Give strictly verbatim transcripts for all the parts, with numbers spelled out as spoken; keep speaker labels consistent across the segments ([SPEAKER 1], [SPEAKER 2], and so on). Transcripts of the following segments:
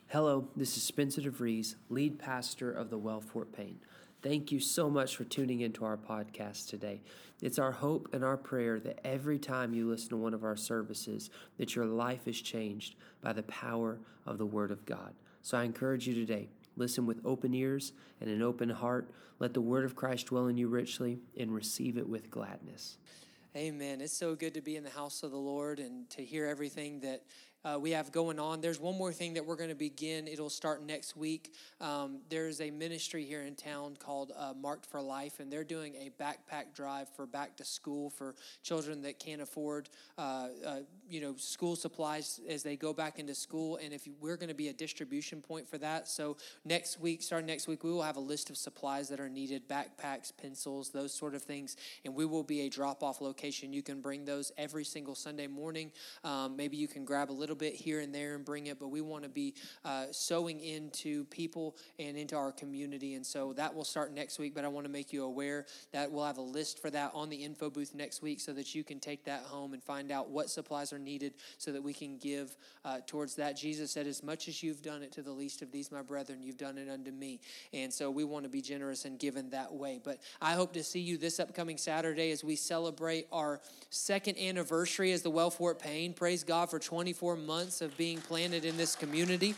[SPEAKER 1] Hello, this is Spencer DeVries, lead pastor of the Well Fort Payne. Thank you so much for tuning into our podcast today. It's our hope and our prayer that every time you listen to one of our services, that your life is changed by the power of the Word of God. So I encourage you today, listen with open ears and an open heart. Let the Word of Christ dwell in you richly and receive it with gladness.
[SPEAKER 2] Amen. It's so good to be in the house of the Lord and to hear everything that Uh, we have going on. There's one more thing that we're going to begin. It'll start next week. Um, there's a ministry here in town called uh, Marked for Life, and they're doing a backpack drive for back to school for children that can't afford, uh, uh, you know, school supplies as they go back into school. And if you, we're going to be a distribution point for that. So next week, starting next week, we will have a list of supplies that are needed: backpacks, pencils, those sort of things. And we will be a drop-off location. You can bring those every single Sunday morning. Um, maybe you can grab a little bit here and there and bring it, but we want to be uh, sowing into people and into our community, and so that will start next week. But I want to make you aware that we'll have a list for that on the info booth next week, so that you can take that home and find out what supplies are needed, so that we can give uh, towards that. Jesus said, "As much as you've done it to the least of these my brethren, you've done it unto me." And so we want to be generous and give in that way. But I hope to see you this upcoming Saturday as we celebrate our second anniversary as the Well Fort Payne. Praise God for twenty-four months of being planted in this community.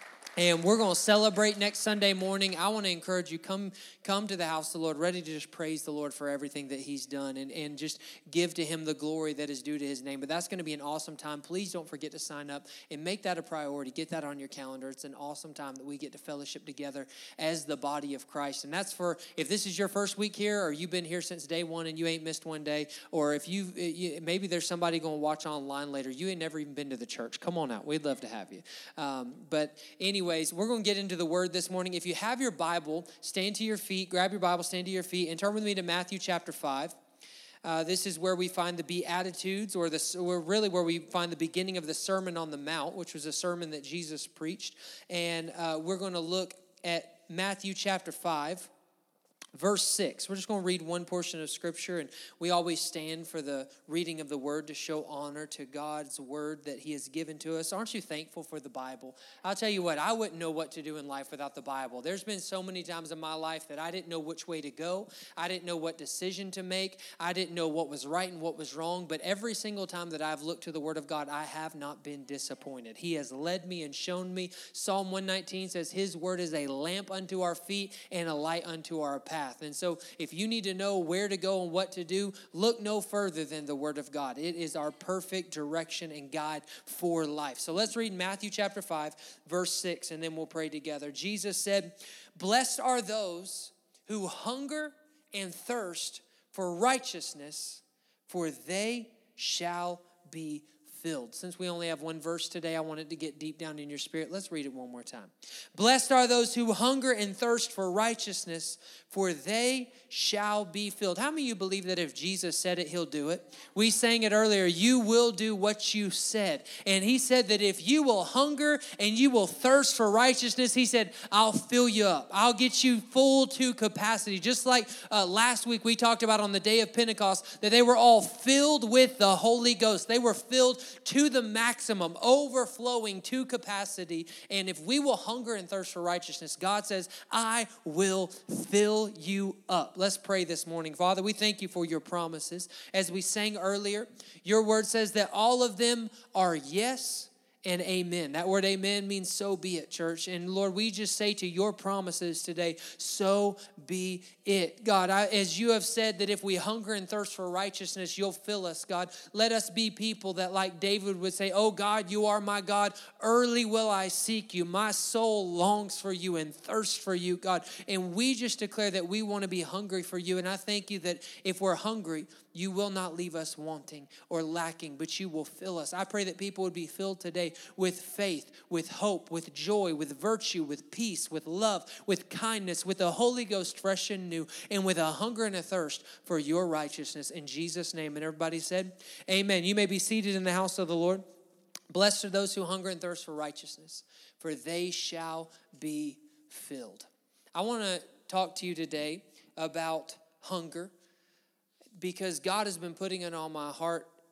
[SPEAKER 2] And we're going to celebrate next Sunday morning. I want to encourage you, come come to the house of the Lord, ready to just praise the Lord for everything that he's done and, and just give to him the glory that is due to his name. But that's going to be an awesome time. Please don't forget to sign up and make that a priority. Get that on your calendar. It's an awesome time that we get to fellowship together as the body of Christ. And that's for, if this is your first week here, or you've been here since day one and you ain't missed one day, or if you, you maybe there's somebody going to watch online later. You ain't never even been to the church. Come on out. We'd love to have you. Um, but anyway, Anyways, we're going to get into the word this morning. If you have your Bible, stand to your feet, grab your Bible, stand to your feet, and turn with me to Matthew chapter five. Uh, this is where we find the Beatitudes, or the, or really where we find the beginning of the Sermon on the Mount, which was a sermon that Jesus preached. And uh, we're going to look at Matthew chapter five. Verse six, we're just going to read one portion of Scripture, and we always stand for the reading of the Word to show honor to God's Word that He has given to us. Aren't you thankful for the Bible? I'll tell you what, I wouldn't know what to do in life without the Bible. There's been so many times in my life that I didn't know which way to go. I didn't know what decision to make. I didn't know what was right and what was wrong, but every single time that I've looked to the Word of God, I have not been disappointed. He has led me and shown me. Psalm one nineteen says, His Word is a lamp unto our feet and a light unto our path. And so if you need to know where to go and what to do, look no further than the Word of God. It is our perfect direction and guide for life. So let's read Matthew chapter five, verse six, and then we'll pray together. Jesus said, "Blessed are those who hunger and thirst for righteousness, for they shall be filled." Since we only have one verse today, I wanted to get deep down in your spirit. Let's read it one more time. Blessed are those who hunger and thirst for righteousness, for they shall be filled. How many of you believe that if Jesus said it, he'll do it? We sang it earlier, you will do what you said. And he said that if you will hunger and you will thirst for righteousness, he said, I'll fill you up. I'll get you full to capacity. Just like uh, last week we talked about on the day of Pentecost, that they were all filled with the Holy Ghost. They were filled to the maximum, overflowing to capacity. And if we will hunger and thirst for righteousness, God says, I will fill you up. Let's pray this morning. Father, we thank you for your promises. As we sang earlier, your word says that all of them are yes and amen. That word amen means so be it, church. And Lord, we just say to your promises today, so be it. God, I, as you have said that if we hunger and thirst for righteousness, you'll fill us, God. Let us be people that like David would say, oh God, you are my God. Early will I seek you. My soul longs for you and thirsts for you, God. And we just declare that we want to be hungry for you. And I thank you that if we're hungry, you will not leave us wanting or lacking, but you will fill us. I pray that people would be filled today with faith, with hope, with joy, with virtue, with peace, with love, with kindness, with the Holy Ghost fresh and new, and with a hunger and a thirst for your righteousness. In Jesus' name. And everybody said, amen. You may be seated in the house of the Lord. Blessed are those who hunger and thirst for righteousness, for they shall be filled. I want to talk to you today about hunger, because God has been putting it on my heart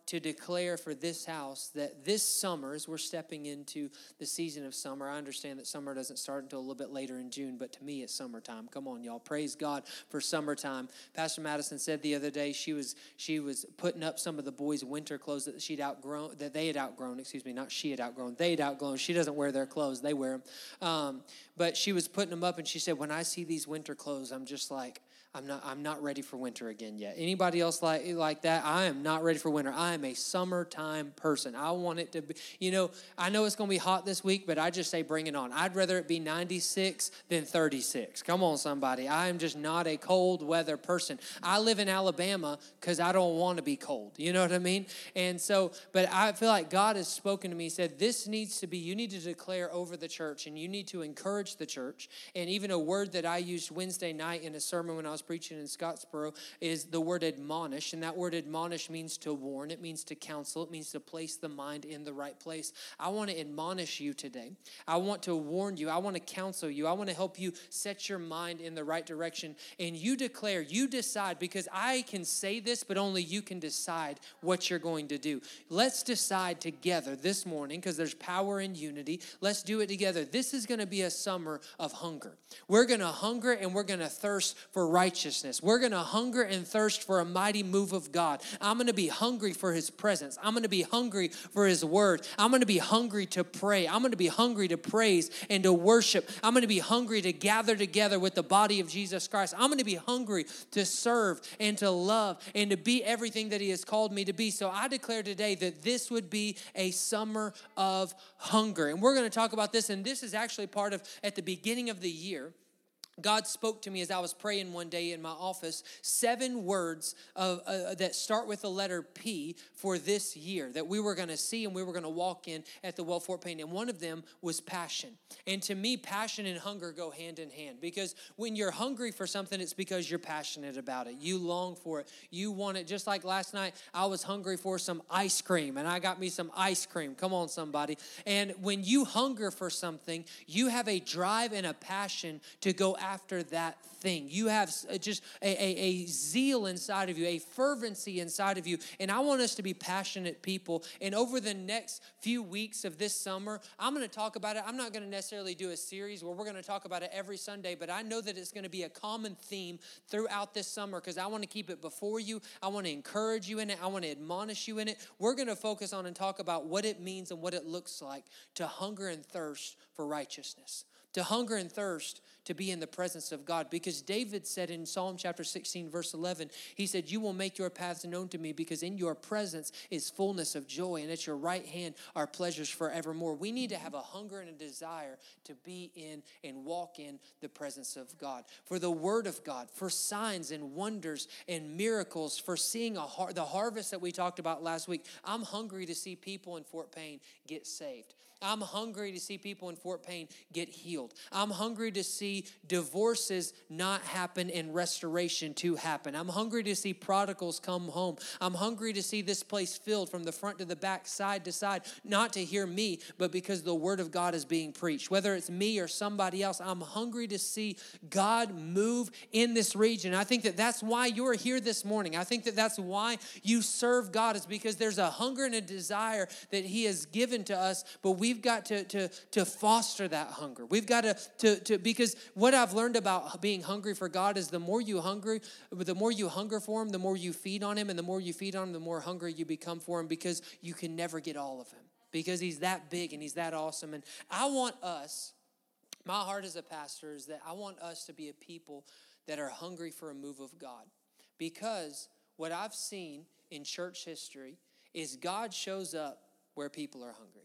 [SPEAKER 2] to declare for this house that this summer, as we're stepping into the season of summer, I understand that summer doesn't start until a little bit later in June, but to me it's summertime. Come on, y'all. Praise God for summertime. Pastor Madison said the other day she was she was putting up some of the boys' winter clothes that she'd outgrown, that they had outgrown, excuse me, not she had outgrown, they had outgrown. She doesn't wear their clothes, they wear them. Um, but she was putting them up, and she said, when I see these winter clothes, I'm just like, I'm not I'm not ready for winter again yet. Anybody else like like that? I am not ready for winter. I am a summertime person. I want it to be, you know, I know it's going to be hot this week, but I just say bring it on. I'd rather it be ninety-six than thirty-six. Come on, somebody. I am just not a cold weather person. I live in Alabama because I don't want to be cold. You know what I mean? And so, but I feel like God has spoken to me, said this needs to be, you need to declare over the church, and you need to encourage the church. And even a word that I used Wednesday night in a sermon when I was preaching in Scottsboro is the word admonish. And that word admonish means to warn. It means to counsel. It means to place the mind in the right place. I want to admonish you today. I want to warn you. I want to counsel you. I want to help you set your mind in the right direction. And you declare, you decide, because I can say this, but only you can decide what you're going to do. Let's decide together this morning, because there's power in unity. Let's do it together. This is going to be a summer of hunger. We're going to hunger and we're going to thirst for righteousness. We're going to hunger and thirst for a mighty move of God. I'm going to be hungry for his presence. I'm going to be hungry for his word. I'm going to be hungry to pray. I'm going to be hungry to praise and to worship. I'm going to be hungry to gather together with the body of Jesus Christ. I'm going to be hungry to serve and to love and to be everything that he has called me to be. So I declare today that this would be a summer of hunger. And we're going to talk about this, and this is actually part of, at the beginning of the year, God spoke to me as I was praying one day in my office, seven words of, uh, that start with the letter P for this year that we were going to see and we were going to walk in at the Well Fort Payne. And one of them was passion. And to me, passion and hunger go hand in hand, because when you're hungry for something, it's because you're passionate about it. You long for it. You want it. Just like last night, I was hungry for some ice cream, and I got me some ice cream. Come on, somebody. And when you hunger for something, you have a drive and a passion to go after after that thing. You have just a, a, a zeal inside of you, a fervency inside of you. And I want us to be passionate people. And over the next few weeks of this summer, I'm going to talk about it. I'm not going to necessarily do a series where we're going to talk about it every Sunday, but I know that it's going to be a common theme throughout this summer, because I want to keep it before you. I want to encourage you in it. I want to admonish you in it. We're going to focus on and talk about what it means and what it looks like to hunger and thirst for righteousness, to hunger and thirst to be in the presence of God. Because David said in Psalm chapter sixteen, verse eleven, he said, you will make your paths known to me, because in your presence is fullness of joy, and at your right hand are pleasures forevermore. We need to have a hunger and a desire to be in and walk in the presence of God, for the word of God, for signs and wonders and miracles, for seeing a har- the harvest that we talked about last week. I'm hungry to see people in Fort Payne get saved. I'm hungry to see people in Fort Payne get healed. I'm hungry to see divorces not happen and restoration to happen. I'm hungry to see prodigals come home. I'm hungry to see this place filled from the front to the back, side to side, not to hear me, but because the word of God is being preached. Whether it's me or somebody else, I'm hungry to see God move in this region. I think that that's why you're here this morning. I think that that's why you serve God, is because there's a hunger and a desire that he has given to us, but we We've got to, to, to foster that hunger. We've got to, to, to, because what I've learned about being hungry for God is the more you hungry, the more you hunger for him, the more you feed on him, and the more you feed on him, the more hungry you become for him, because you can never get all of him, because he's that big and he's that awesome. And I want us, my heart as a pastor is that I want us to be a people that are hungry for a move of God, because what I've seen in church history is God shows up where people are hungry.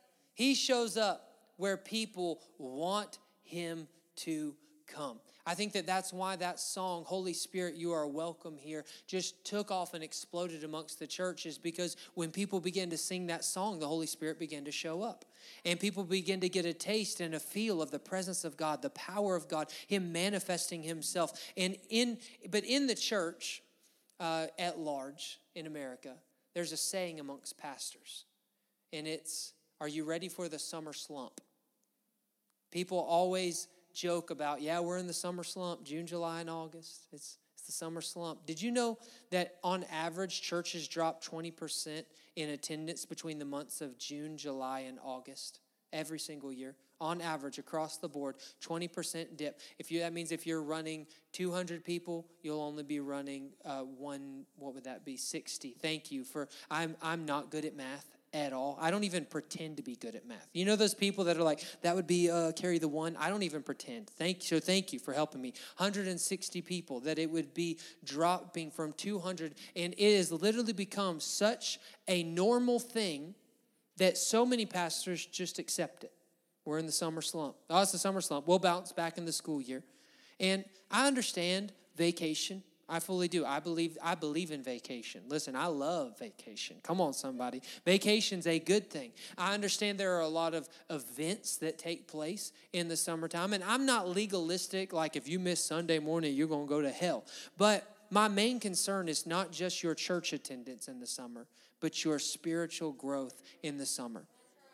[SPEAKER 2] He shows up where people want him to come. I think that that's why that song, Holy Spirit, you are welcome here, just took off and exploded amongst the churches, because when people began to sing that song, the Holy Spirit began to show up. And people begin to get a taste and a feel of the presence of God, the power of God, him manifesting himself. And in, but in the church uh, at large in America, there's a saying amongst pastors, and it's, are you ready for the summer slump? People always joke about, yeah, we're in the summer slump, June, July, and August. It's It's the summer slump. Did you know that on average, churches drop twenty percent in attendance between the months of June, July, and August every single year? On average, across the board, twenty percent dip. If you, that means if you're running two hundred people, you'll only be running uh, one, what would that be, sixty. Thank you for, I'm, I'm not good at math at all. I don't even pretend to be good at math. You know those people that are like, that would be uh, carry the one? I don't even pretend. Thank you. So thank you for helping me. one hundred sixty people, that it would be dropping from two hundred. And it has literally become such a normal thing that so many pastors just accept it. We're in the summer slump. Oh, it's the summer slump. We'll bounce back in the school year. And I understand vacation. I fully do. I believe I believe in vacation. Listen, I love vacation. Come on, somebody. Vacation's a good thing. I understand there are a lot of events that take place in the summertime. And I'm not legalistic, like if you miss Sunday morning, you're going to go to hell. But my main concern is not just your church attendance in the summer, but your spiritual growth in the summer.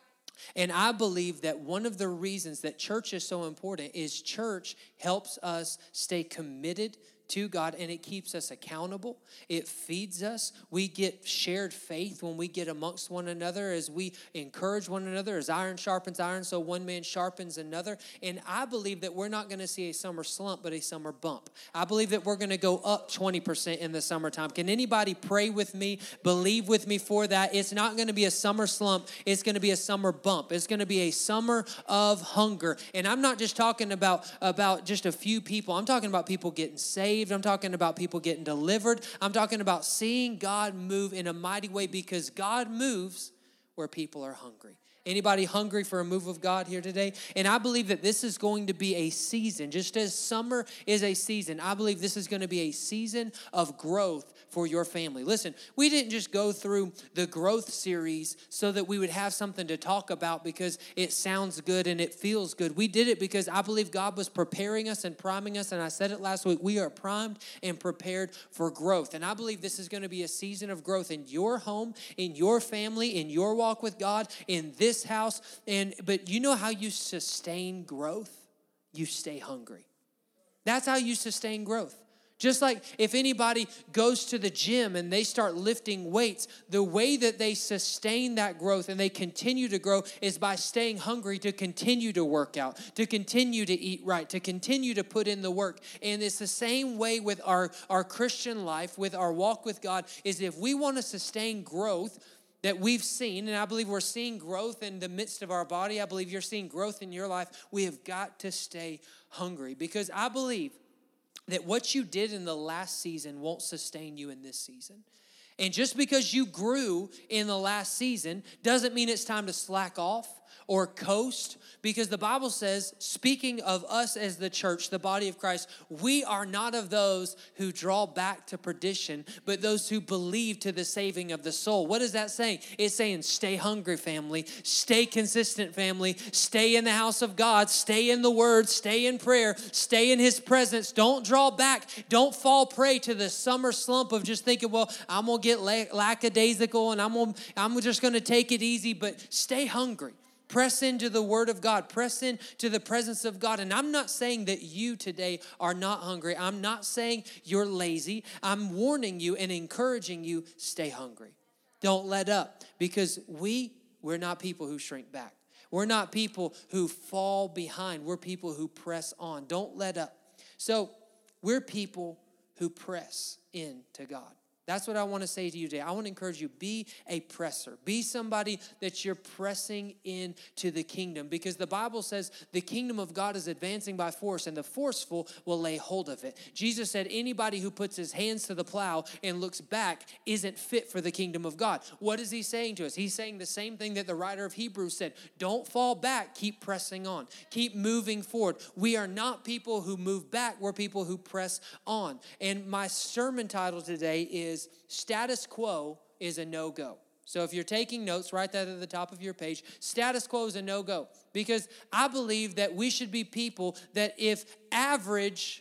[SPEAKER 2] And I believe that one of the reasons that church is so important is church helps us stay committed to God, and it keeps us accountable. It feeds us. We get shared faith when we get amongst one another as we encourage one another, as iron sharpens iron, so one man sharpens another. And I believe that we're not going to see a summer slump, but a summer bump. I believe that we're going to go up twenty percent in the summertime. Can anybody pray with me, believe with me for that? It's not going to be a summer slump. It's going to be a summer bump. It's going to be a summer of hunger. And I'm not just talking about, about just a few people. I'm talking about people getting saved. I'm talking about people getting delivered. I'm talking about seeing God move in a mighty way, because God moves where people are hungry. Anybody hungry for a move of God here today? And I believe that this is going to be a season, just as summer is a season. I believe this is going to be a season of growth for your family. Listen, we didn't just go through the growth series so that we would have something to talk about because it sounds good and it feels good. We did it because I believe God was preparing us and priming us. And I said it last week, we are primed and prepared for growth. And I believe this is going to be a season of growth in your home, in your family, in your walk with God, in this house. And but you know how you sustain growth? You stay hungry. That's how you sustain growth. Just like if anybody goes to the gym and they start lifting weights, the way that they sustain that growth and they continue to grow is by staying hungry to continue to work out, to continue to eat right, to continue to put in the work. And it's the same way with our, our Christian life, with our walk with God, is if we want to sustain growth that we've seen, and I believe we're seeing growth in the midst of our body, I believe you're seeing growth in your life, we have got to stay hungry, because I believe that what you did in the last season won't sustain you in this season. And just because you grew in the last season doesn't mean it's time to slack off or coast, because the Bible says, speaking of us as the church, the body of Christ, we are not of those who draw back to perdition, but those who believe to the saving of the soul. What is that saying? It's saying stay hungry, family. Stay consistent, family. Stay in the house of God. Stay in the Word. Stay in prayer. Stay in His presence. Don't draw back. Don't fall prey to the summer slump of just thinking, well, I'm going to get lackadaisical and I'm, gonna, I'm just going to take it easy, but stay hungry. Press into the Word of God. Press into the presence of God. And I'm not saying that you today are not hungry. I'm not saying you're lazy. I'm warning you and encouraging you, stay hungry. Don't let up, because we, we're not people who shrink back. We're not people who fall behind. We're people who press on. Don't let up. So we're people who press into God. That's what I want to say to you today. I want to encourage you, be a presser. Be somebody that you're pressing into the kingdom, because the Bible says the kingdom of God is advancing by force, and the forceful will lay hold of it. Jesus said anybody who puts his hands to the plow and looks back isn't fit for the kingdom of God. What is he saying to us? He's saying the same thing that the writer of Hebrews said. Don't fall back. Keep pressing on. Keep moving forward. We are not people who move back. We're people who press on. And my sermon title today is Status Quo is a no-go. So if you're taking notes, write that at the top of your page. Status quo is a no-go, because I believe that we should be people that if average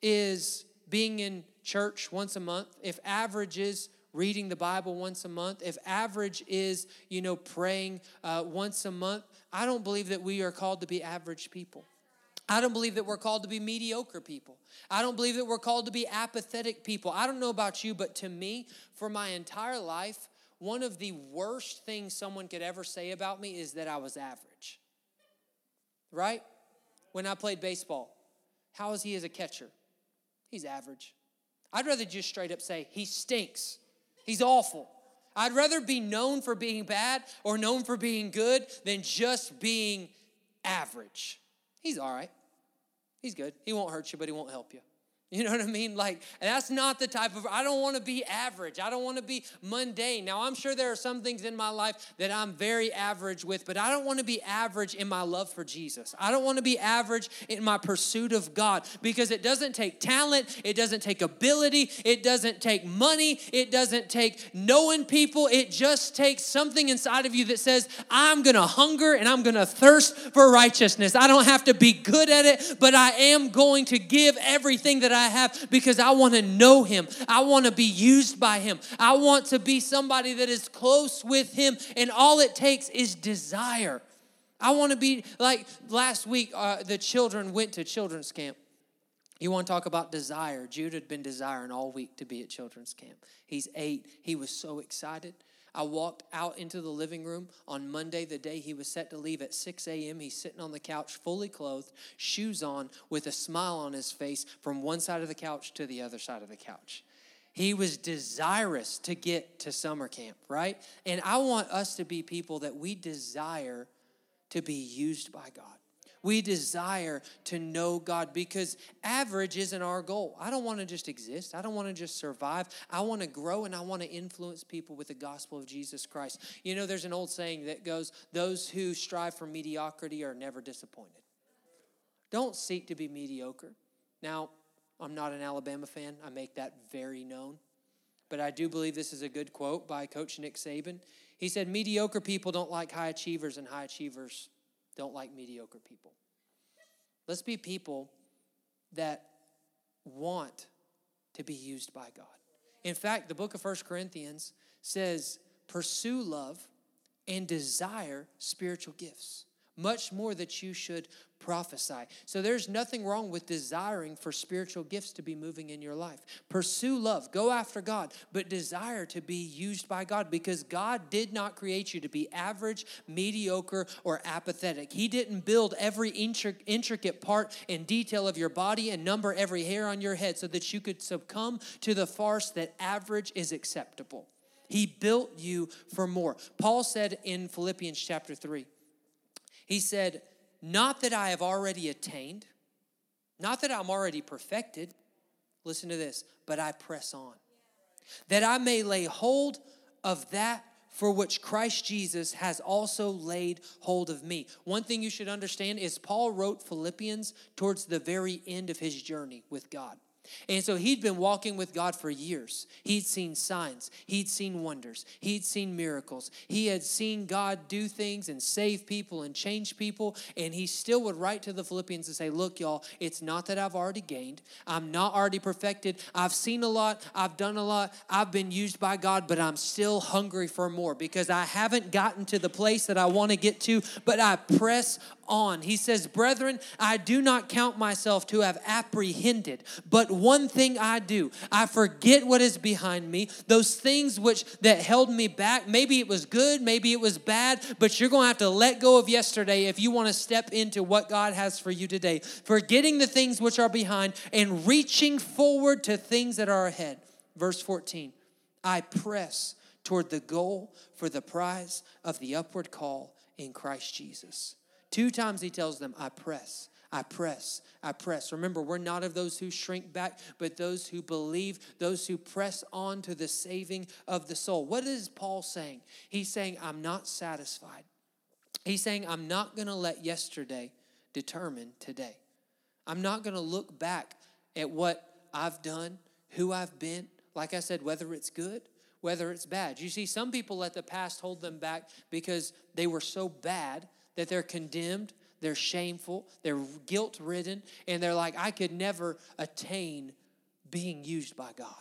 [SPEAKER 2] is being in church once a month, if average is reading the Bible once a month, if average is, you know, praying uh, once a month, I don't believe that we are called to be average people. I don't believe that we're called to be mediocre people. I don't believe that we're called to be apathetic people. I don't know about you, but to me, for my entire life, one of the worst things someone could ever say about me is that I was average. Right? When I played baseball, how is he as a catcher? He's average. I'd rather just straight up say, he stinks. He's awful. I'd rather be known for being bad or known for being good than just being average. He's all right. He's good. He won't hurt you, but he won't help you. You know what I mean? Like, that's not the type of, I don't want to be average. I don't want to be mundane. Now, I'm sure there are some things in my life that I'm very average with, but I don't want to be average in my love for Jesus. I don't want to be average in my pursuit of God, because it doesn't take talent. It doesn't take ability. It doesn't take money. It doesn't take knowing people. It just takes something inside of you that says, I'm going to hunger and I'm going to thirst for righteousness. I don't have to be good at it, but I am going to give everything that I I have because I want to know him. I want to be used by him. I want to be somebody that is close with him, and all it takes is desire. I want to be like last week, uh, the children went to children's camp. You want to talk about desire? Jude had been desiring all week to be at children's camp. He's eight. He was so excited. I walked out into the living room on Monday, the day he was set to leave at six a.m. He's sitting on the couch, fully clothed, shoes on, with a smile on his face from one side of the couch to the other side of the couch. He was desirous to get to summer camp, right? And I want us to be people that we desire to be used by God. We desire to know God, because average isn't our goal. I don't want to just exist. I don't want to just survive. I want to grow, and I want to influence people with the gospel of Jesus Christ. You know, there's an old saying that goes, those who strive for mediocrity are never disappointed. Don't seek to be mediocre. Now, I'm not an Alabama fan. I make that very known. But I do believe this is a good quote by Coach Nick Saban. He said, mediocre people don't like high achievers, and high achievers don't like mediocre people. Let's be people that want to be used by God. In fact, the book of First Corinthians says, pursue love and desire spiritual gifts, much more that you should prophesy. So there's nothing wrong with desiring for spiritual gifts to be moving in your life. Pursue love. Go after God, but desire to be used by God, because God did not create you to be average, mediocre, or apathetic. He didn't build every intricate part and detail of your body and number every hair on your head so that you could succumb to the farce that average is acceptable. He built you for more. Paul said in Philippians chapter three, he said, not that I have already attained, not that I'm already perfected, listen to this, but I press on, that I may lay hold of that for which Christ Jesus has also laid hold of me. One thing you should understand is Paul wrote Philippians towards the very end of his journey with God. And so he'd been walking with God for years. He'd seen signs. He'd seen wonders. He'd seen miracles. He had seen God do things and save people and change people. And he still would write to the Philippians and say, look, y'all, it's not that I've already gained. I'm not already perfected. I've seen a lot. I've done a lot. I've been used by God, but I'm still hungry for more because I haven't gotten to the place that I want to get to, but I press on. He says, brethren, I do not count myself to have apprehended, but one thing I do, I forget what is behind me, those things which that held me back. Maybe it was good, maybe it was bad, but you're going to have to let go of yesterday if you want to step into what God has for you today. Forgetting the things which are behind and reaching forward to things that are ahead. Verse fourteen, I press toward the goal for the prize of the upward call in Christ Jesus. Two times he tells them, I press, I press, I press. Remember, we're not of those who shrink back, but those who believe, those who press on to the saving of the soul. What is Paul saying? He's saying, I'm not satisfied. He's saying, I'm not going to let yesterday determine today. I'm not going to look back at what I've done, who I've been. Like I said, whether it's good, whether it's bad. You see, some people let the past hold them back because they were so bad that they're condemned, they're shameful, they're guilt-ridden, and they're like, I could never attain being used by God.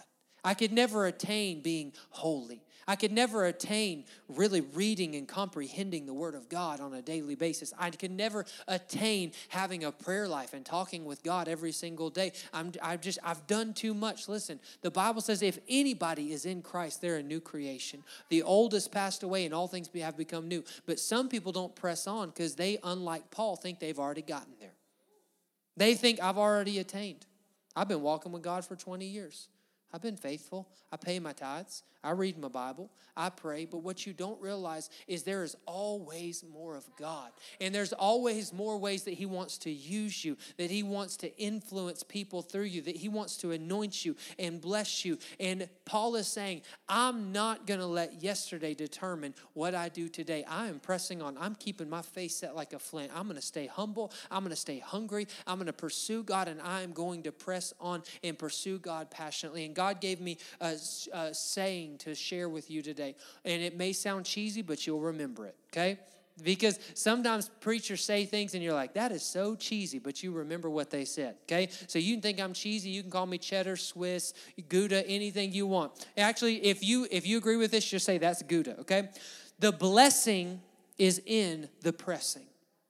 [SPEAKER 2] I could never attain being holy. I could never attain really reading and comprehending the Word of God on a daily basis. I could never attain having a prayer life and talking with God every single day. I'm, I've just, I've done too much. Listen, the Bible says if anybody is in Christ, they're a new creation. The old has passed away and all things have become new. But some people don't press on because they, unlike Paul, think they've already gotten there. They think I've already attained. I've been walking with God for twenty years. I've been faithful. I pay my tithes. I read my Bible. I pray. But what you don't realize is there is always more of God. And there's always more ways that He wants to use you, that He wants to influence people through you, that He wants to anoint you and bless you. And Paul is saying, I'm not going to let yesterday determine what I do today. I am pressing on. I'm keeping my face set like a flint. I'm going to stay humble. I'm going to stay hungry. I'm going to pursue God, and I am going to press on and pursue God passionately. And God gave me a, a saying to share with you today. And it may sound cheesy, but you'll remember it, okay? Because sometimes preachers say things and you're like, that is so cheesy, but you remember what they said, okay? So you can think I'm cheesy. You can call me cheddar, Swiss, Gouda, anything you want. Actually, if you if you agree with this, just say that's Gouda, okay? The blessing is in the pressing.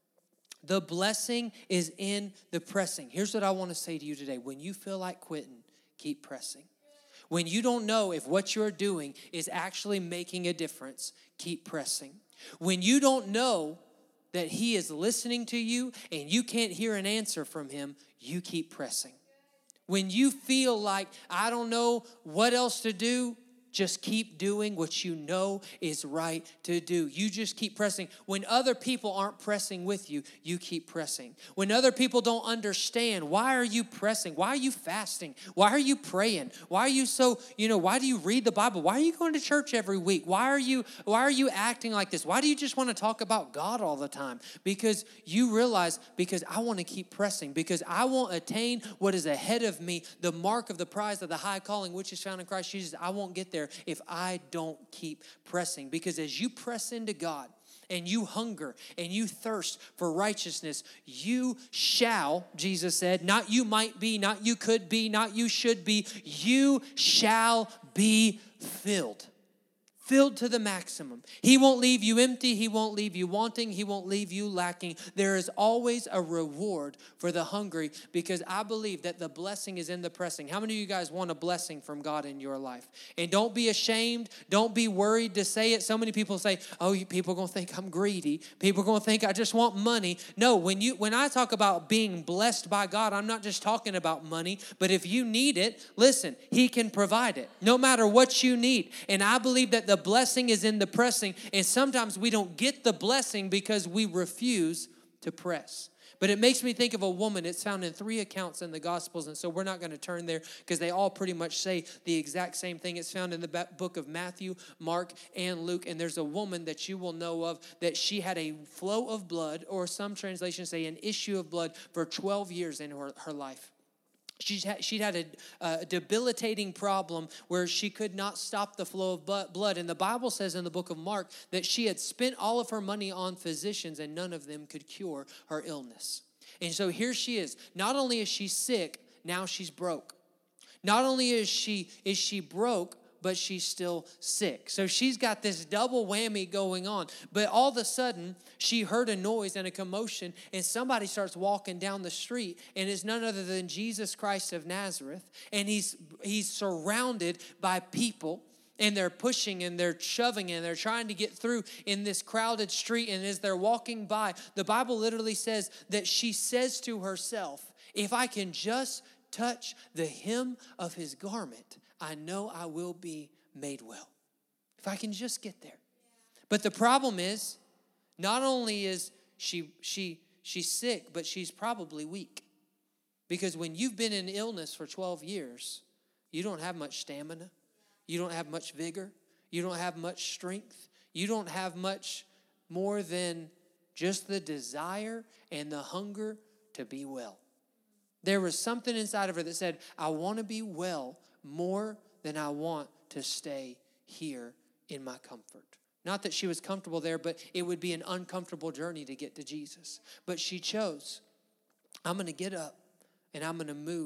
[SPEAKER 2] The blessing is in the pressing. Here's what I want to say to you today. When you feel like quitting, keep pressing. When you don't know if what you're doing is actually making a difference, keep pressing. When you don't know that He is listening to you and you can't hear an answer from Him, you keep pressing. When you feel like, I don't know what else to do, just keep doing what you know is right to do. You just keep pressing. When other people aren't pressing with you, you keep pressing. When other people don't understand, why are you pressing? Why are you fasting? Why are you praying? Why are you so, you know, why do you read the Bible? Why are you going to church every week? Why are you, why are you acting like this? Why do you just want to talk about God all the time? Because you realize, because I want to keep pressing, because I won't attain what is ahead of me, the mark of the prize of the high calling, which is found in Christ Jesus. I won't get there if I don't keep pressing. Because as you press into God and you hunger and you thirst for righteousness, you shall, Jesus said, not you might be, not you could be, not you should be, you shall be filled. Filled to the maximum. He won't leave you empty. He won't leave you wanting. He won't leave you lacking. There is always a reward for the hungry, because I believe that the blessing is in the pressing. How many of you guys want a blessing from God in your life? And don't be ashamed. Don't be worried to say it. So many people say, oh, people are going to think I'm greedy. People are going to think I just want money. No, when you when I talk about being blessed by God, I'm not just talking about money. But if you need it, listen, He can provide it no matter what you need. And I believe that the blessing is in the pressing, and sometimes we don't get the blessing because we refuse to press. But it makes me think of a woman. It's found in three accounts in the Gospels, and so we're not going to turn there because they all pretty much say the exact same thing. It's found in the book of Matthew, Mark, and Luke, and there's a woman that you will know of that she had a flow of blood, or some translations say an issue of blood, for twelve years in her, her life. She'd had, she'd had a, a debilitating problem where she could not stop the flow of blood. And the Bible says in the book of Mark that she had spent all of her money on physicians and none of them could cure her illness. And so here she is. Not only is she sick, now she's broke. Not only is she is she broke, but she's still sick. So she's got this double whammy going on. But all of a sudden, she heard a noise and a commotion, and somebody starts walking down the street, and it's none other than Jesus Christ of Nazareth. And he's he's surrounded by people, and they're pushing and they're shoving and they're trying to get through in this crowded street. And as they're walking by, the Bible literally says that she says to herself, if I can just touch the hem of His garment, I know I will be made well. If I can just get there. But the problem is, not only is she she she's sick, but she's probably weak. Because when you've been in illness for twelve years, you don't have much stamina. You don't have much vigor. You don't have much strength. You don't have much more than just the desire and the hunger to be well. There was something inside of her that said, I want to be well more than I want to stay here in my comfort. Not that she was comfortable there, but it would be an uncomfortable journey to get to Jesus. But she chose, I'm going to get up and I'm going to move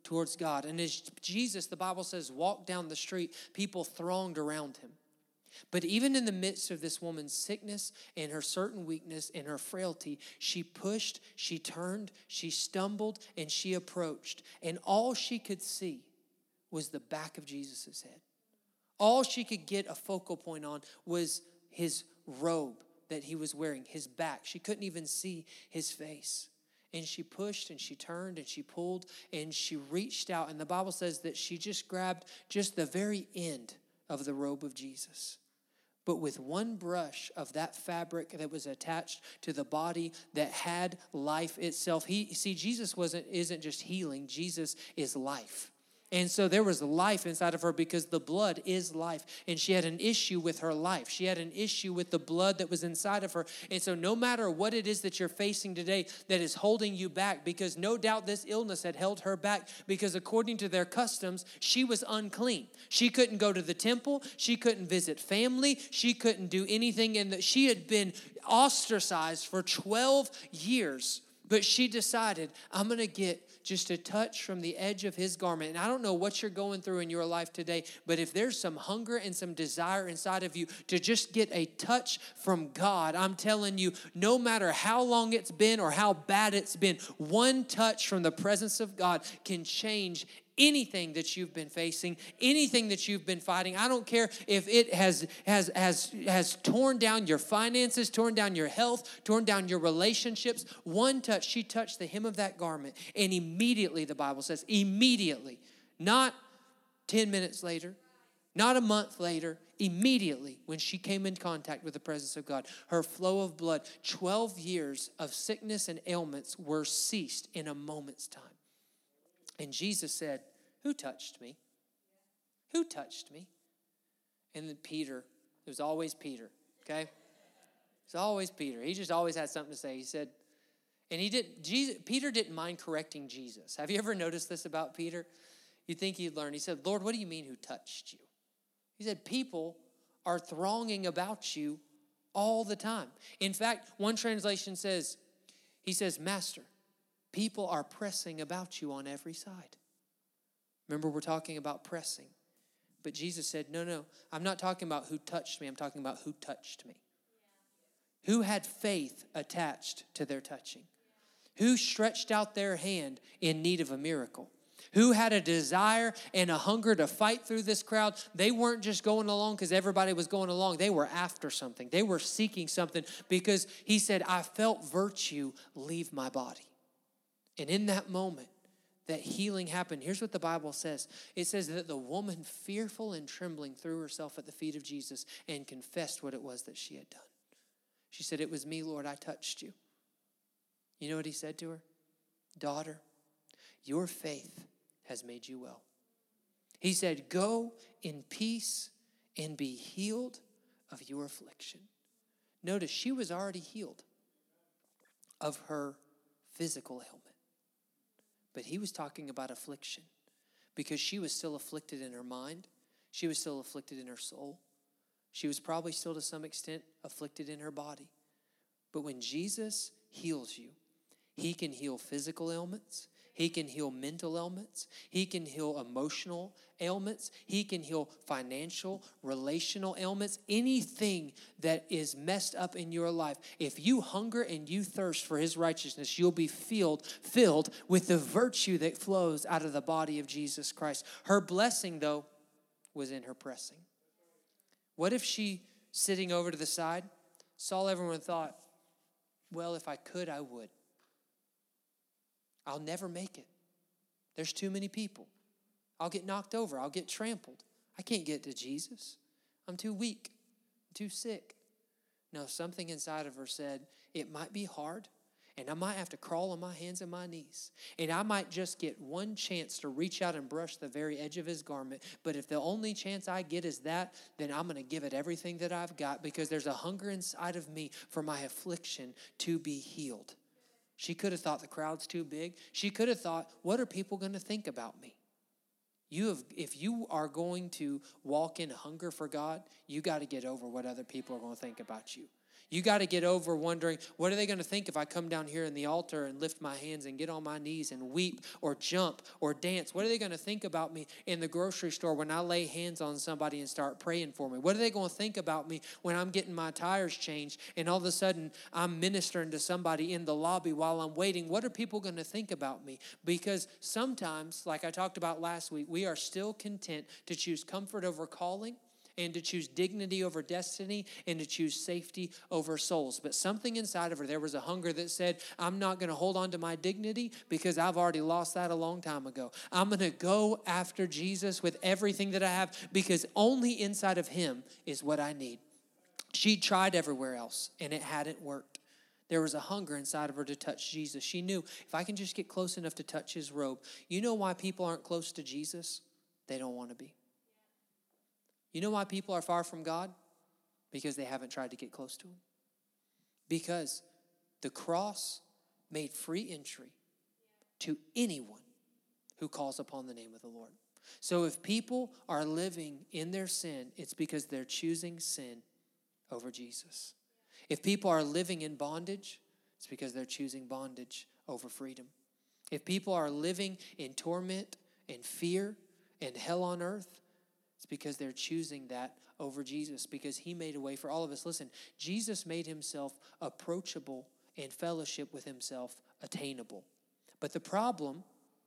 [SPEAKER 2] towards God. And as Jesus, the Bible says, walked down the street, people thronged around him. But even in the midst of this woman's sickness and her certain weakness and her frailty, she pushed, she turned, she stumbled, and she approached. And all she could see was the back of Jesus' head. All she could get a focal point on was his robe that he was wearing, his back. She couldn't even see his face. And she pushed and she turned and she pulled and she reached out. And the Bible says that she just grabbed just the very end of the robe of Jesus. But with one brush of that fabric that was attached to the body that had life itself. He, see, Jesus wasn't isn't just healing. Jesus is life. And so there was life inside of her because the blood is life. And she had an issue with her life. She had an issue with the blood that was inside of her. And so no matter what it is that you're facing today that is holding you back, because no doubt this illness had held her back because according to their customs, she was unclean. She couldn't go to the temple. She couldn't visit family. She couldn't do anything. And she had been ostracized for twelve years. But she decided, I'm going to get just a touch from the edge of his garment. And I don't know what you're going through in your life today, but if there's some hunger and some desire inside of you to just get a touch from God, I'm telling you, no matter how long it's been or how bad it's been, one touch from the presence of God can change anything that you've been facing, anything that you've been fighting. I don't care if it has has has has torn down your finances, torn down your health, torn down your relationships. One touch, she touched the hem of that garment, and immediately, the Bible says, immediately, not ten minutes later, not a month later, immediately when she came in contact with the presence of God, her flow of blood, twelve years of sickness and ailments were ceased in a moment's time. And Jesus said, who touched me? Who touched me? And then Peter, it was always Peter, okay? It's always Peter. He just always had something to say. He said, and he did, Jesus, Peter didn't mind correcting Jesus. Have you ever noticed this about Peter? You'd think he'd learn. He said, Lord, what do you mean who touched you? He said, people are thronging about you all the time. In fact, one translation says, he says, Master, people are pressing about you on every side. Remember, we're talking about pressing. But Jesus said, no, no, I'm not talking about who touched me. I'm talking about who touched me. Yeah. Who had faith attached to their touching? Yeah. Who stretched out their hand in need of a miracle? Who had a desire and a hunger to fight through this crowd? They weren't just going along because everybody was going along. They were after something. They were seeking something because he said, I felt virtue leave my body. And in that moment, that healing happened. Here's what the Bible says. It says that the woman, fearful and trembling, threw herself at the feet of Jesus and confessed what it was that she had done. She said, it was me, Lord, I touched you. You know what he said to her? Daughter, your faith has made you well. He said, go in peace and be healed of your affliction. Notice, she was already healed of her physical ailment. But he was talking about affliction because she was still afflicted in her mind. She was still afflicted in her soul. She was probably still to some extent afflicted in her body. But when Jesus heals you, he can heal physical ailments. He can heal mental ailments. He can heal emotional ailments. He can heal financial, relational ailments. Anything that is messed up in your life. If you hunger and you thirst for his righteousness, you'll be filled, filled with the virtue that flows out of the body of Jesus Christ. Her blessing, though, was in her pressing. What if she, sitting over to the side, saw everyone and thought, well, if I could, I would. I'll never make it. There's too many people. I'll get knocked over. I'll get trampled. I can't get to Jesus. I'm too weak. I'm too sick. No, something inside of her said, it might be hard, and I might have to crawl on my hands and my knees, and I might just get one chance to reach out and brush the very edge of his garment, but if the only chance I get is that, then I'm going to give it everything that I've got because there's a hunger inside of me for my affliction to be healed. She could have thought the crowd's too big. She could have thought, what are people going to think about me? You have, if you are going to walk in hunger for God, you got to get over what other people are going to think about you. You got to get over wondering, what are they going to think if I come down here in the altar and lift my hands and get on my knees and weep or jump or dance? What are they going to think about me in the grocery store when I lay hands on somebody and start praying for me? What are they going to think about me when I'm getting my tires changed and all of a sudden I'm ministering to somebody in the lobby while I'm waiting? What are people going to think about me? Because sometimes, like I talked about last week, we are still content to choose comfort over calling, and to choose dignity over destiny, and to choose safety over souls. But something inside of her, there was a hunger that said, I'm not going to hold on to my dignity because I've already lost that a long time ago. I'm going to go after Jesus with everything that I have because only inside of him is what I need. She tried everywhere else, and it hadn't worked. There was a hunger inside of her to touch Jesus. She knew, if I can just get close enough to touch his robe. You know why people aren't close to Jesus? They don't want to be. You know why people are far from God? Because they haven't tried to get close to him. Because the cross made free entry to anyone who calls upon the name of the Lord. So if people are living in their sin, it's because they're choosing sin over Jesus. If people are living in bondage, it's because they're choosing bondage over freedom. If people are living in torment and fear and hell on earth, it's because they're choosing that over Jesus, because he made a way for all of us. Listen, Jesus made himself approachable and fellowship with himself attainable. But the problem,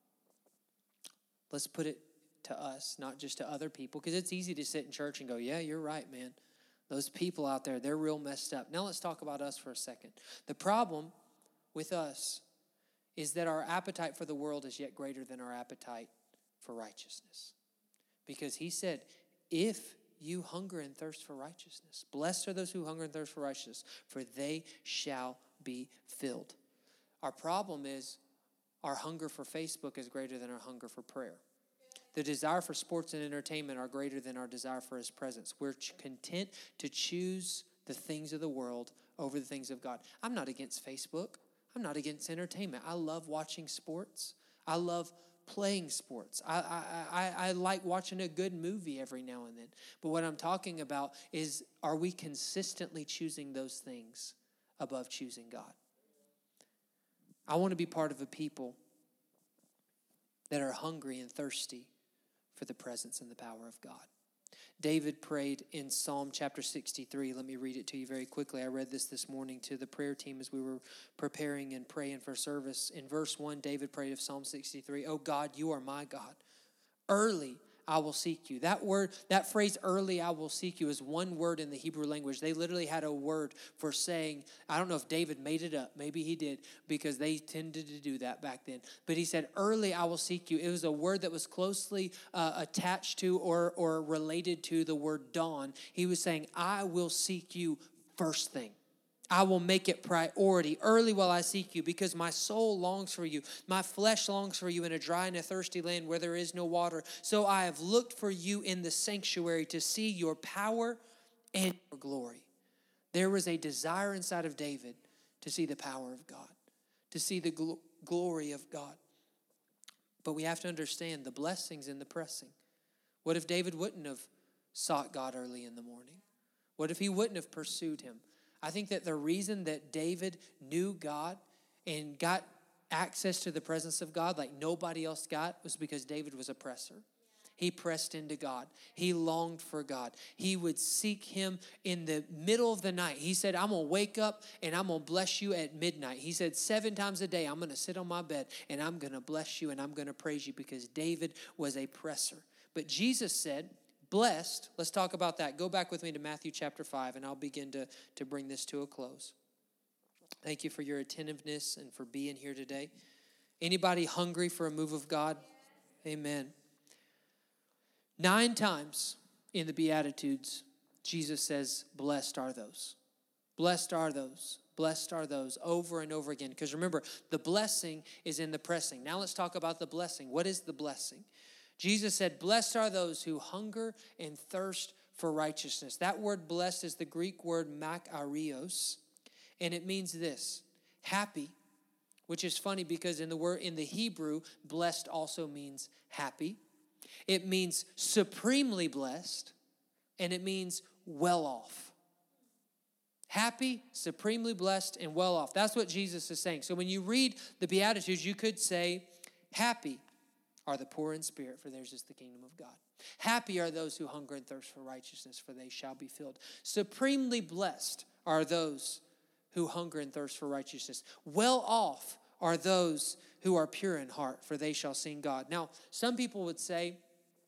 [SPEAKER 2] let's put it to us, not just to other people, because it's easy to sit in church and go, yeah, you're right, man. Those people out there, they're real messed up. Now let's talk about us for a second. The problem with us is that our appetite for the world is yet greater than our appetite for righteousness. Because he said, if you hunger and thirst for righteousness, blessed are those who hunger and thirst for righteousness, for they shall be filled. Our problem is our hunger for Facebook is greater than our hunger for prayer. The desire for sports and entertainment are greater than our desire for his presence. We're content to choose the things of the world over the things of God. I'm not against Facebook. I'm not against entertainment. I love watching sports. I love playing sports. I, I, I, I like watching a good movie every now and then. But what I'm talking about is, are we consistently choosing those things above choosing God? I want to be part of a people that are hungry and thirsty for the presence and the power of God. David prayed in Psalm chapter sixty-three. Let me read it to you very quickly. I read this this morning to the prayer team as we were preparing and praying for service. In verse one, David prayed of Psalm sixty-three, "Oh God, you are my God. Early I will seek you." That word, that phrase, "early I will seek you," is one word in the Hebrew language. They literally had a word for saying, I don't know if David made it up. Maybe he did, because they tended to do that back then. But he said, "Early I will seek you." It was a word that was closely uh, attached to or, or related to the word dawn. He was saying, I will seek you first thing. I will make it priority. Early will I seek you, because my soul longs for you. My flesh longs for you in a dry and a thirsty land where there is no water. So I have looked for you in the sanctuary to see your power and your glory. There was a desire inside of David to see the power of God, to see the gl- glory of God. But we have to understand the blessings in the pressing. What if David wouldn't have sought God early in the morning? What if he wouldn't have pursued him? I think that the reason that David knew God and got access to the presence of God like nobody else got was because David was a presser. He pressed into God. He longed for God. He would seek him in the middle of the night. He said, I'm going to wake up and I'm going to bless you at midnight. He said, seven times a day, I'm going to sit on my bed and I'm going to bless you and I'm going to praise you, because David was a presser. But Jesus said, blessed, let's talk about that. Go back with me to Matthew chapter five, and I'll begin to, to bring this to a close. Thank you for your attentiveness and for being here today. Anybody hungry for a move of God? Amen. Nine times in the Beatitudes, Jesus says, blessed are those. Blessed are those. Blessed are those, over and over again. Because remember, the blessing is in the pressing. Now let's talk about the blessing. What is the blessing? Jesus said, blessed are those who hunger and thirst for righteousness. That word blessed is the Greek word makarios, and it means this, happy, which is funny because in the word in the Hebrew, blessed also means happy. It means supremely blessed, and it means well off. Happy, supremely blessed, and well off. That's what Jesus is saying. So when you read the Beatitudes, you could say, happy are the poor in spirit, for theirs is the kingdom of God. Happy are those who hunger and thirst for righteousness, for they shall be filled. Supremely blessed are those who hunger and thirst for righteousness. Well off are those who are pure in heart, for they shall see God. Now, some people would say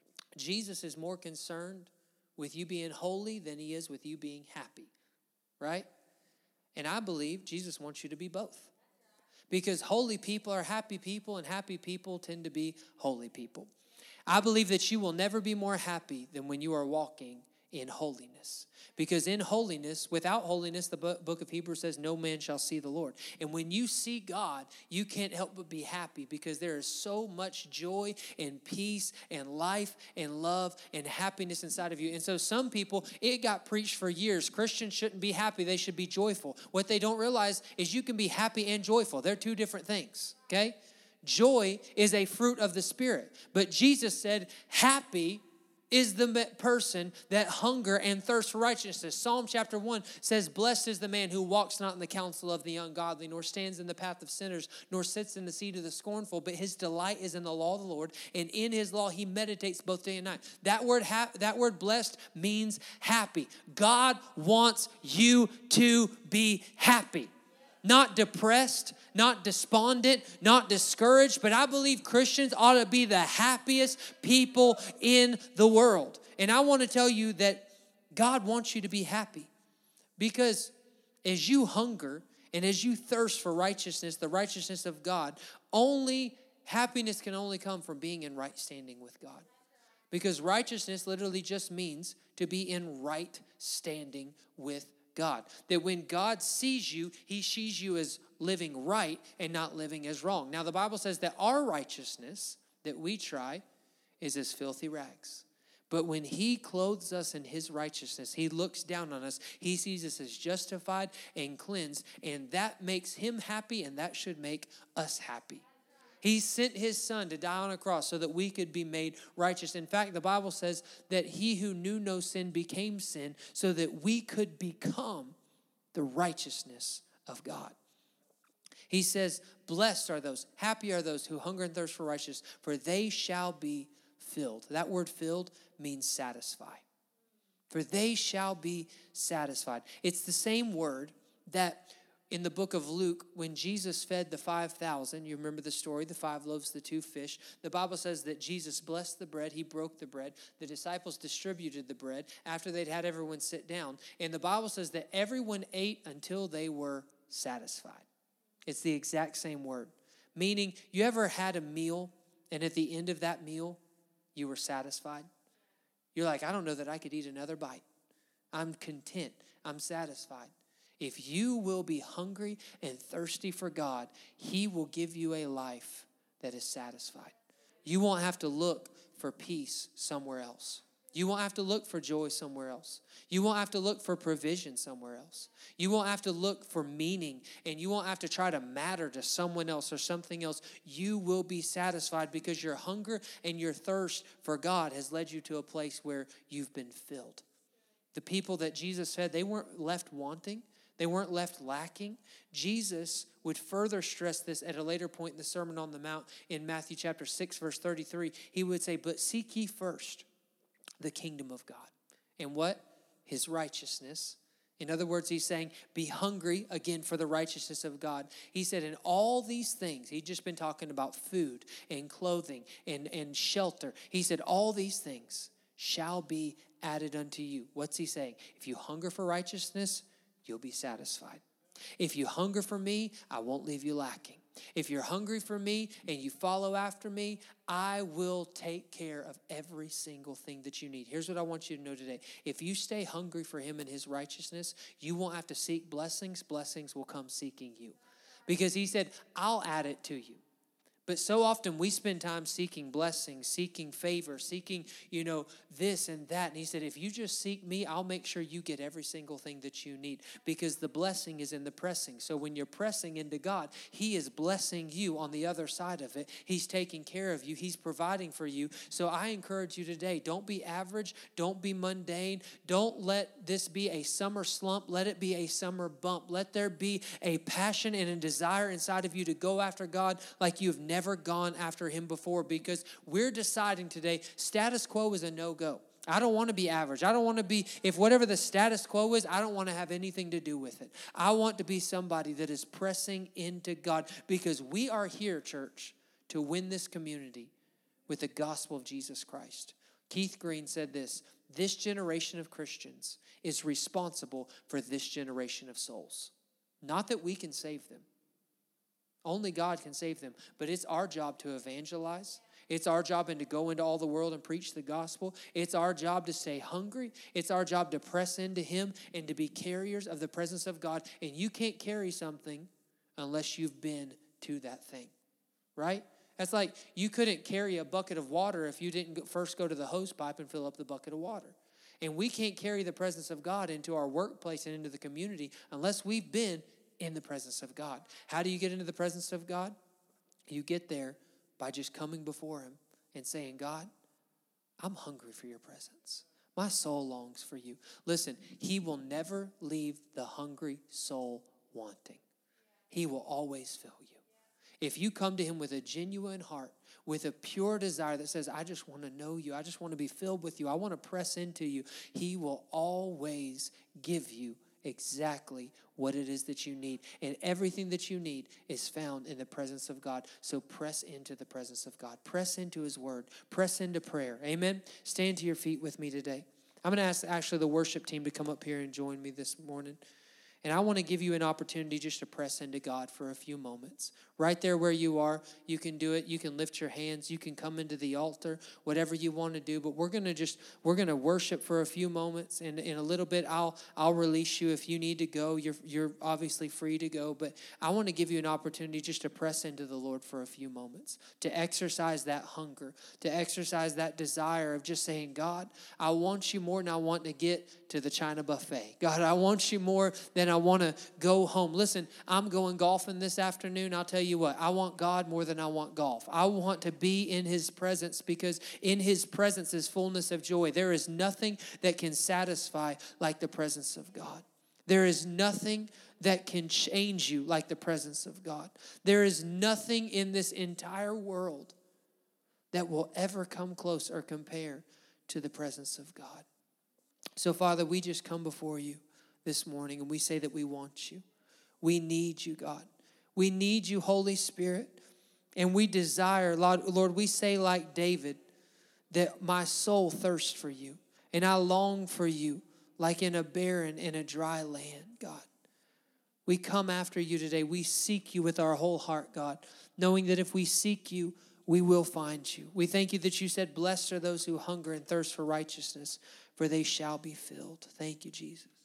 [SPEAKER 2] Jesus is more concerned with you being holy than he is with you being happy, right? And I believe Jesus wants you to be both. Because holy people are happy people, and happy people tend to be holy people. I believe that you will never be more happy than when you are walking in holiness. Because in holiness, without holiness, the book of Hebrews says, no man shall see the Lord. And when you see God, you can't help but be happy, because there is so much joy and peace and life and love and happiness inside of you. And so some people, it got preached for years. Christians shouldn't be happy. They should be joyful. What they don't realize is you can be happy and joyful. They're two different things, okay? Joy is a fruit of the Spirit. But Jesus said, happy is the person that hunger and thirst for righteousness. Psalm chapter one says, blessed is the man who walks not in the counsel of the ungodly, nor stands in the path of sinners, nor sits in the seat of the scornful, but his delight is in the law of the Lord, and in his law he meditates both day and night. That word, ha- that word blessed means happy. God wants you to be happy. Not depressed, not despondent, not discouraged, but I believe Christians ought to be the happiest people in the world. And I want to tell you that God wants you to be happy, because as you hunger and as you thirst for righteousness, the righteousness of God, only happiness can only come from being in right standing with God. Because righteousness literally just means to be in right standing with God. God. That when God sees you, he sees you as living right and not living as wrong. Now, the Bible says that our righteousness that we try is as filthy rags. But when he clothes us in his righteousness, he looks down on us, he sees us as justified and cleansed, and that makes him happy, and that should make us happy. He sent his son to die on a cross so that we could be made righteous. In fact, the Bible says that he who knew no sin became sin so that we could become the righteousness of God. He says, blessed are those, happy are those who hunger and thirst for righteousness, for they shall be filled. That word filled means satisfy. For they shall be satisfied. It's the same word that in the book of Luke, when Jesus fed the five thousand, you remember the story, the five loaves, the two fish. The Bible says that Jesus blessed the bread. He broke the bread. The disciples distributed the bread after they'd had everyone sit down. And the Bible says that everyone ate until they were satisfied. It's the exact same word. Meaning, you ever had a meal and at the end of that meal, you were satisfied? You're like, I don't know that I could eat another bite. I'm content. I'm satisfied. If you will be hungry and thirsty for God, he will give you a life that is satisfied. You won't have to look for peace somewhere else. You won't have to look for joy somewhere else. You won't have to look for provision somewhere else. You won't have to look for meaning, and you won't have to try to matter to someone else or something else. You will be satisfied because your hunger and your thirst for God has led you to a place where you've been filled. The people that Jesus fed, they weren't left wanting. They weren't left lacking. Jesus would further stress this at a later point in the Sermon on the Mount in Matthew chapter six, verse thirty-three. He would say, but seek ye first the kingdom of God. And what? His righteousness. In other words, he's saying, be hungry again for the righteousness of God. He said, in all these things, he'd just been talking about food and clothing and, and shelter. He said, all these things shall be added unto you. What's he saying? If you hunger for righteousness, you'll be satisfied. If you hunger for me, I won't leave you lacking. If you're hungry for me and you follow after me, I will take care of every single thing that you need. Here's what I want you to know today. If you stay hungry for him and his righteousness, you won't have to seek blessings. Blessings will come seeking you. Because he said, I'll add it to you. But so often we spend time seeking blessing, seeking favor, seeking, you know, this and that. And he said, if you just seek me, I'll make sure you get every single thing that you need, because the blessing is in the pressing. So when you're pressing into God, he is blessing you on the other side of it. He's taking care of you. He's providing for you. So I encourage you today, don't be average. Don't be mundane. Don't let this be a summer slump. Let it be a summer bump. Let there be a passion and a desire inside of you to go after God like you've never Never gone after him before, because we're deciding today status quo is a no-go. I don't want to be average. I don't want to be, if whatever the status quo is, I don't want to have anything to do with it. I want to be somebody that is pressing into God, because we are here, church, to win this community with the gospel of Jesus Christ. Keith Green said this, this generation of Christians is responsible for this generation of souls. Not that we can save them. Only God can save them. But it's our job to evangelize. It's our job and to go into all the world and preach the gospel. It's our job to stay hungry. It's our job to press into him and to be carriers of the presence of God. And you can't carry something unless you've been to that thing, right? That's like you couldn't carry a bucket of water if you didn't first go to the hose pipe and fill up the bucket of water. And we can't carry the presence of God into our workplace and into the community unless we've been in the presence of God. How do you get into the presence of God? You get there by just coming before him and saying, God, I'm hungry for your presence. My soul longs for you. Listen, he will never leave the hungry soul wanting. He will always fill you. If you come to him with a genuine heart, with a pure desire that says, I just want to know you. I just want to be filled with you. I want to press into you. He will always give you exactly what it is that you need. And everything that you need is found in the presence of God. So press into the presence of God. Press into his word. Press into prayer. Amen? Stand to your feet with me today. I'm going to ask actually the worship team to come up here and join me this morning. And I want to give you an opportunity just to press into God for a few moments. Right there where you are, you can do it. You can lift your hands. You can come into the altar, whatever you want to do. But we're going to just, we're going to worship for a few moments. And in a little bit, I'll I'll release you. If you need to go, you're, you're obviously free to go. But I want to give you an opportunity just to press into the Lord for a few moments, to exercise that hunger, to exercise that desire of just saying, God, I want you more than I want to get to the China buffet. God, I want you more than I want to go home. Listen, I'm going golfing this afternoon. I'll tell you what, I want God more than I want golf. I want to be in his presence, because in his presence is fullness of joy. There is nothing that can satisfy like the presence of God. There is nothing that can change you like the presence of God. There is nothing in this entire world that will ever come close or compare to the presence of God. So, Father, we just come before you this morning and we say that we want you. We need you, God. We need you, Holy Spirit. And we desire, Lord, Lord, we say like David, that my soul thirsts for you. And I long for you like in a barren and a dry land, God. We come after you today. We seek you with our whole heart, God, knowing that if we seek you, we will find you. We thank you that you said, blessed are those who hunger and thirst for righteousness, for they shall be filled. Thank you, Jesus.